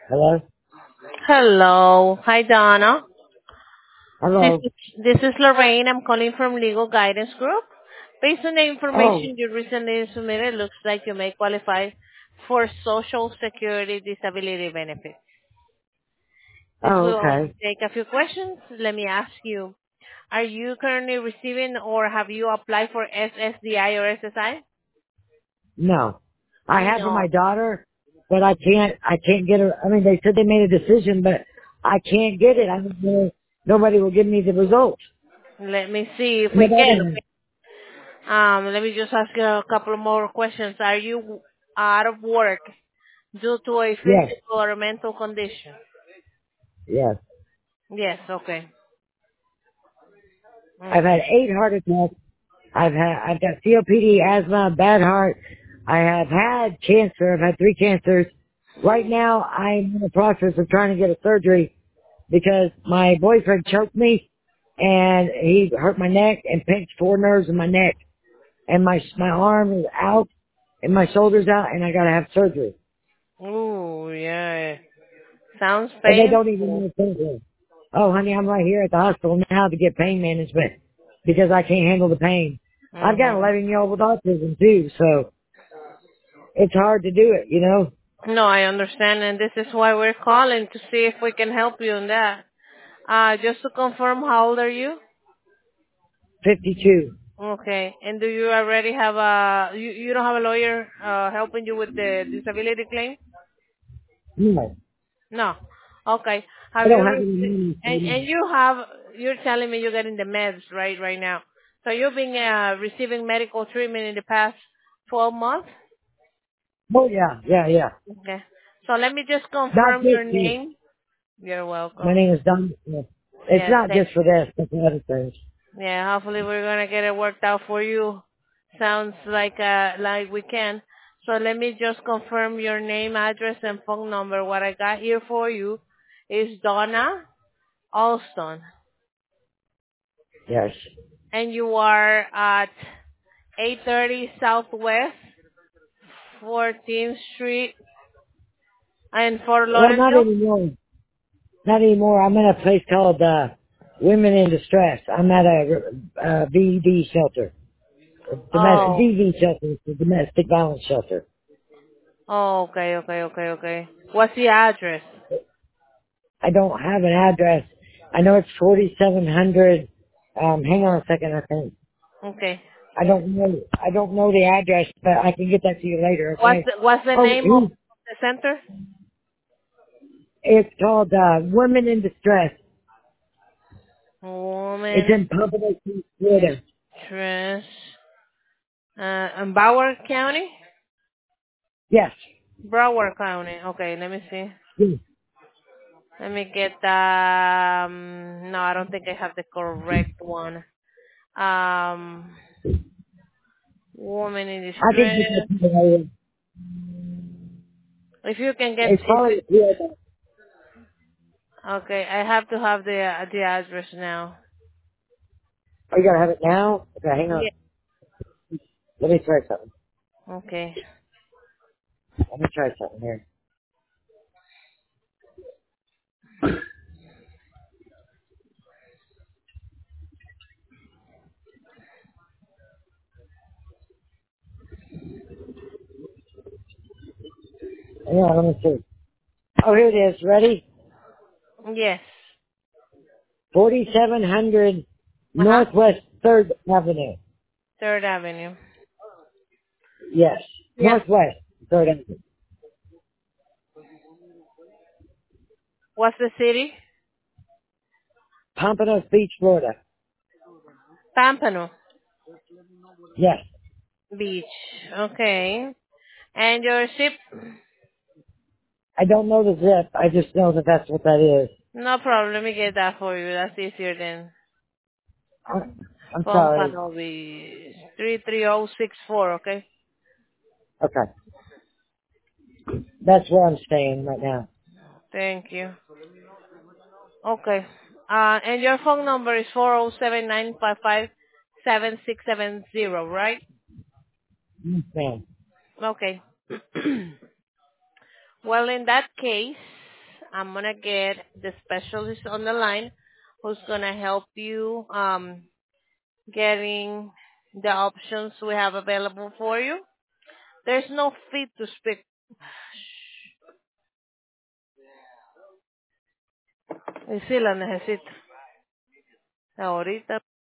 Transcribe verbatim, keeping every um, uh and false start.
Hello? Hello. Hi, Donna. This Hello? is, this is Lorraine. I'm calling from Legal Guidance Group. Based on the Oh, information you recently submitted, looks like you may qualify for Social Security disability benefit. This oh, will only okay. take a few questions. Let me ask you, are you currently receiving or have you applied for S S D I or S S I? No. I have for my No. daughter, but I can't, I can't get her, I mean, they said they made a decision, but I can't get it. I mean, nobody will give me the results. Let me see if we can. Nobody. Um, let me just ask you a couple more questions. Are you out of work due to a Yes, physical or mental condition? yes. Yes, okay. I've had Okay. eight heart attacks. I've had, I've got C O P D, asthma, bad heart. I have had cancer. I've had three cancers. Right now, I'm in the process of trying to get a surgery because my boyfriend choked me and he hurt my neck and pinched four nerves in my neck and my my arm is out and my shoulder's out and I gotta have surgery. Ooh, yeah. Sounds And they don't even painful. know surgery. Oh honey, I'm right here at the hospital now to get pain management because I can't handle the pain. I've got an Mhm. eleven year old with autism too, so it's hard to do it, you know. No, I understand, and this is why we're calling to see if we can help you in that. Uh, just to confirm, how old are you? fifty-two. Okay. And do you already have a, you, you don't have a lawyer uh, helping you with the disability claim? No, No. Okay. I Have you don't have any received, money for and, you. and you have, you're telling me you're getting the meds right, right now. So you've been uh, receiving medical treatment in the past twelve months? Oh yeah, yeah, yeah. Okay. So let me just Not confirm just your you. name. You're My welcome. name is Don. It's Yes, not thank just for this, but for other things. Yeah, hopefully we're gonna get it worked out for you. Sounds like uh like we can. So let me just confirm your name, address, and phone number. What I got here for you is Donna Alston, Yes. and you are at eight thirty Southwest fourteenth Street in Fort Well, not Lauderdale. anymore. Not anymore. I'm in a place called uh, Women in Distress. I'm at a uh, V E D shelter. Domestic Oh, D V shelter. It's a domestic violence shelter. oh, okay, okay, okay, okay. What's the address? I don't have an address. I know it's forty-seven hundred. Um, hang on a second. I think Okay. I don't know. I don't know the address, but I can get that to you later. What's Okay. the, what's the Oh, name of the center? it's called uh, Women in Distress. It's Woman in Pompano Beach, Florida. Trans. Uh, in Broward County? Yes. Broward County. Okay, let me see. Yes. Let me get the, um, no, I don't think I have the correct one. Um, woman in I can get distress. that to you later. If you can get, It's if probably you, yeah. okay, I have to have the, uh, the address now. Oh, you gotta have it now? Okay, hang on. Yeah. Let me try something. Okay. Let me try something here. Hang on, let me see. Oh, here it is. Ready? Yes. forty-seven hundred Uh-huh. Northwest third Avenue. Third Avenue. Yes. Yes. Northwest third Avenue. What's the city? Pompano Beach, Florida. Pampano Yes. Beach. Okay. And your ship? I don't know the zip. I just know that that's what that is. No problem. Let me get that for you. That's easier than I- I'm sorry. Pompano Beach. three three zero six four, okay? Okay. That's where I'm staying right now. Thank you. Okay. Uh, and your phone number is four zero seven nine five five seven six seven zero, right? Yes, ma'am. Okay. Well, in that case, I'm going to get the specialist on the line who's going to help you um, getting the options we have available for you. There's no fee to speak. Y sí la necesito. Ahorita.